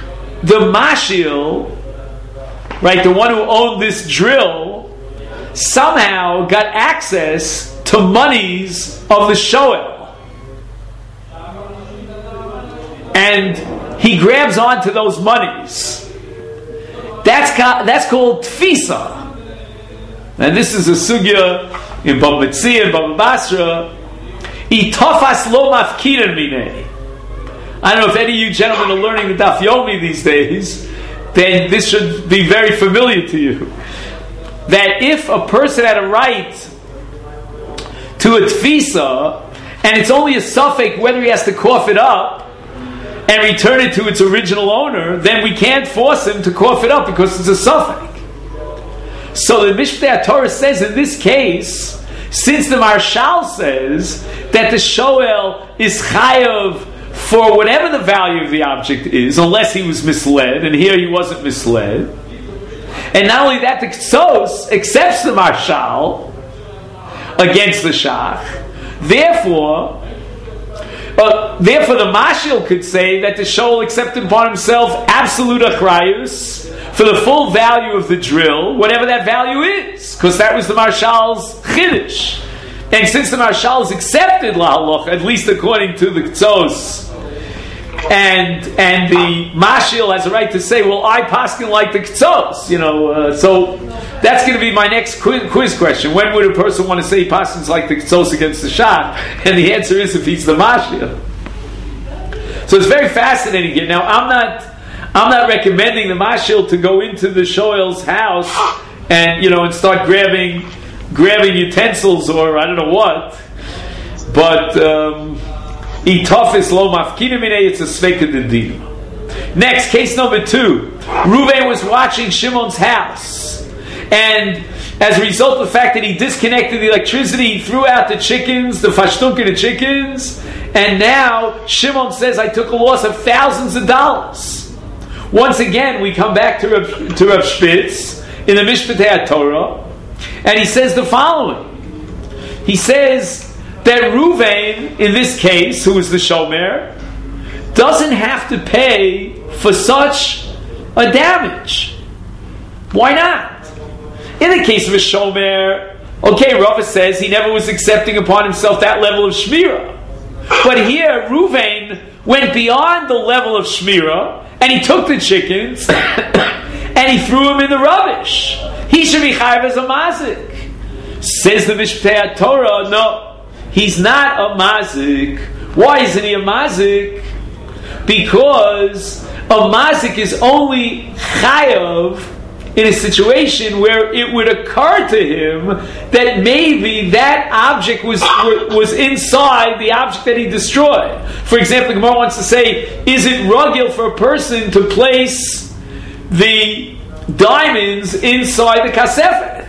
[SPEAKER 1] the Mashil, right, the one who owned this drill, somehow got access to monies of the Shoel. And he grabs onto those monies. That's, ca- that's called Tfisa. And this is a sugya in Baba Metzia and Baba Basra. Itofas lo mafkiran minei. I don't know if any of you gentlemen are learning the Daf Yomi these days, then this should be very familiar to you. That if a person had a right to a tfisa, and it's only a suffix whether he has to cough it up and return it to its original owner, then we can't force him to cough it up because it's a suffix. So the Mishneh Torah says in this case, since the Marshal says that the Shoel is chayav for whatever the value of the object is, unless he was misled, and here he wasn't misled. And not only that, the Ksos accepts the Marshal against the Shach. Therefore, uh, therefore the Mashil could say that the Shoel accepted upon himself absolute achrayus for the full value of the drill, whatever that value is, because that was the Marshal's chiddush. And since the Marshal is accepted la'aloch, at least according to the Ksos, and and the Mashil has a right to say, well, I paskin like the Ksos, you know. Uh, so that's going to be my next quiz, quiz question. When would a person want to say he paskins like the Ksos against the Shach? And the answer is if he's the Mashil. So it's very fascinating here. Now, I'm not. I'm not recommending the Mashil to go into the Shoel's house and, you know, and start grabbing grabbing utensils or I don't know what. But Itofis lo mafkinimine, it's a sveka dedina. Next, case number two. Reuven was watching Shimon's house, and as a result of the fact that he disconnected the electricity, he threw out the chickens, the fashtunk the chickens, and now Shimon says, I took a loss of thousands of dollars. Once again, we come back to Rav, to Rav Spitz in the Mishpatei Torah, and he says the following. He says that Reuven, in this case, who is the Shomer, doesn't have to pay for such a damage. Why not? In the case of a Shomer, okay, Rava says he never was accepting upon himself that level of Shmirah. But here, Reuven went beyond the level of Shmirah, and he took the chickens and he threw them in the rubbish. He should be chayav as a mazik. Says the Mishpatei Torah, no, he's not a mazik. Why isn't he a mazik? Because a mazik is only chayav in a situation where it would occur to him that maybe that object was was inside the object that he destroyed. For example, Gemara wants to say, is it rugil for a person to place the diamonds inside the kasefet?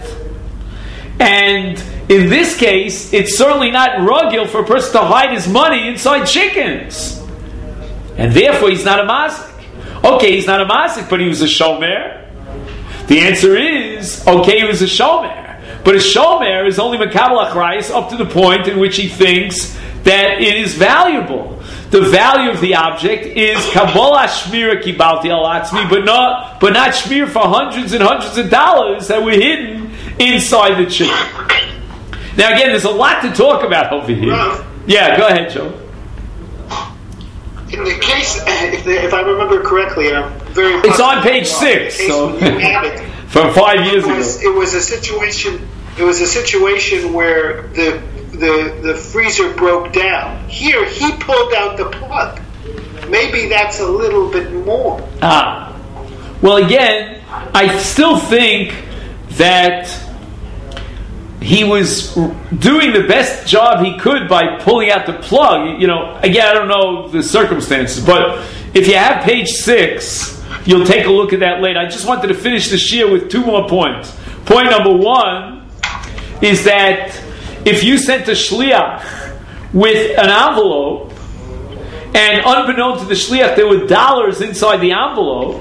[SPEAKER 1] And in this case, it's certainly not rugil for a person to hide his money inside chickens. And therefore, he's not a mazik. Okay, he's not a mazik, but he was a shomer. The answer is, okay, he was a shomer, but a shomer is only makabel achrayus up to the point in which he thinks that it is valuable. The value of the object is kabbalah shmira kibalti al atzmi, but not, but not shmir for hundreds and hundreds of dollars that were hidden inside the chicken. Now, again, there's a lot to talk about over here.
[SPEAKER 3] Rav,
[SPEAKER 1] yeah, go ahead, Joe.
[SPEAKER 3] In the case, if, the, if I remember correctly, I'm very.
[SPEAKER 1] It's on page six, so from five years
[SPEAKER 3] it was,
[SPEAKER 1] ago.
[SPEAKER 3] It was a situation. It was a situation where the the the freezer broke down. Here, he pulled out the plug. Maybe that's a little bit more.
[SPEAKER 1] Ah, well, again, I still think that he was doing the best job he could by pulling out the plug. You know, again, I don't know the circumstances, but if you have page six, you'll take a look at that later. I just wanted to finish the shir with two more points. Point number one is that if you sent a shliach with an envelope, and unbeknown to the shliach, there were dollars inside the envelope.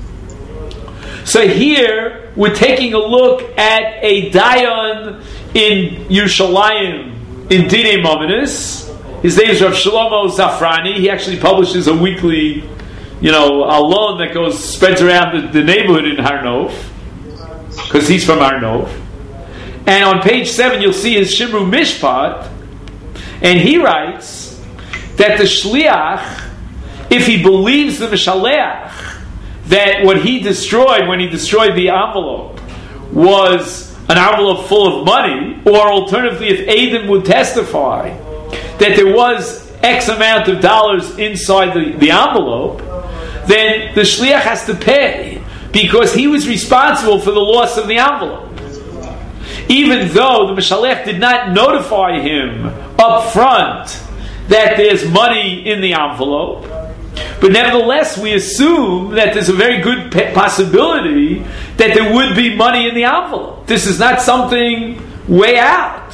[SPEAKER 1] So here, we're taking a look at a dayan in Yerushalayim, in Dinei Mominus. His name is Rav Shlomo Zafrani. He actually publishes a weekly you know, a loan that goes spreads around the, the neighborhood in Har Nof, because he's from Har Nof. And on page seven, you'll see his Shimru Mishpat, and he writes that the Shliach, if he believes the Mishaleach, that what he destroyed when he destroyed the envelope was an envelope full of money, or alternatively, if Adam would testify that there was X amount of dollars inside the, the envelope, then the Shliach has to pay, because he was responsible for the loss of the envelope. Even though the Mishalech did not notify him up front that there's money in the envelope, but nevertheless we assume that there's a very good possibility that there would be money in the envelope. This is not something way out.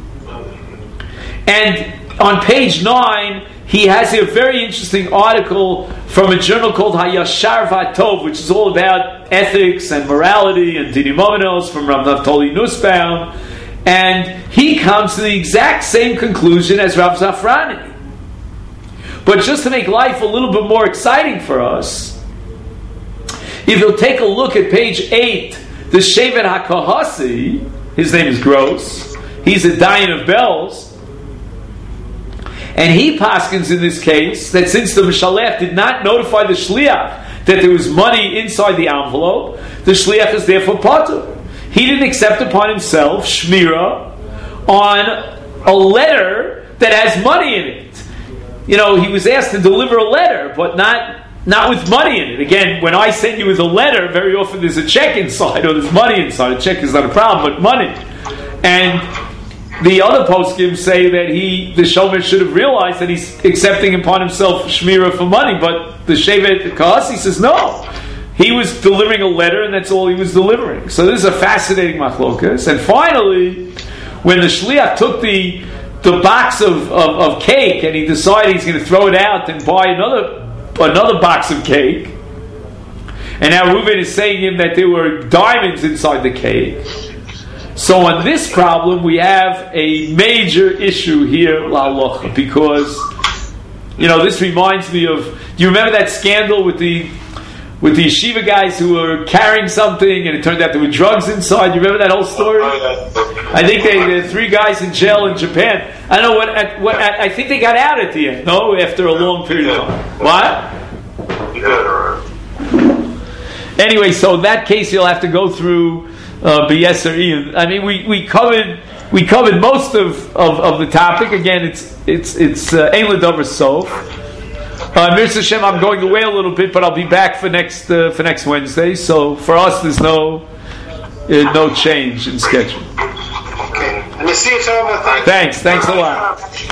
[SPEAKER 1] And on page nine, he has a very interesting article from a journal called Hayashar Vatov, which is all about ethics and morality and Dinim Omenos from Rav Naftali Nussbaum. And he comes to the exact same conclusion as Rav Zafrani. But just to make life a little bit more exciting for us, if you'll take a look at page eight, the Shevet HaKahasi, his name is Gross, he's a Dayan of Bells, and he paskins in this case that since the Mishalech did not notify the Shliach that there was money inside the envelope, the Shliach is therefore patur. He didn't accept upon himself Shmira on a letter that has money in it. You know, he was asked to deliver a letter, but not not with money in it. Again, when I send you with a letter, very often there's a check inside, or there's money inside. A check is not a problem, but money. And the other poskim say that he, the Shomer, should have realized that he's accepting upon himself Shmira for money, but the Shevet Kahasi says no. He was delivering a letter, and that's all he was delivering. So this is a fascinating machlokas. And finally, when the Shliach took the the box of, of, of cake, and he decided he's going to throw it out and buy another another box of cake, and now Reuven is saying to him that there were diamonds inside the cake. So on this problem, we have a major issue here, la'alocha, because, you know, this reminds me of, do you remember that scandal with the with the yeshiva guys who were carrying something and it turned out there were drugs inside? You remember that whole story? I think they, there were three guys in jail in Japan. I don't know what, at, what at, I think they got out at the end, no? After a long period of time. What? Anyway, so in that case you'll have to go through Uh, I mean, we, we covered we covered most of, of, of the topic. Again, it's it's it's Ein L'Davar Sof. Mirza Hashem, I'm going away a little bit, but I'll be back for next uh, for next Wednesday. So for us, there's no uh, no change in schedule.
[SPEAKER 3] Okay. And the see it's over.
[SPEAKER 1] Thanks. Thanks a lot.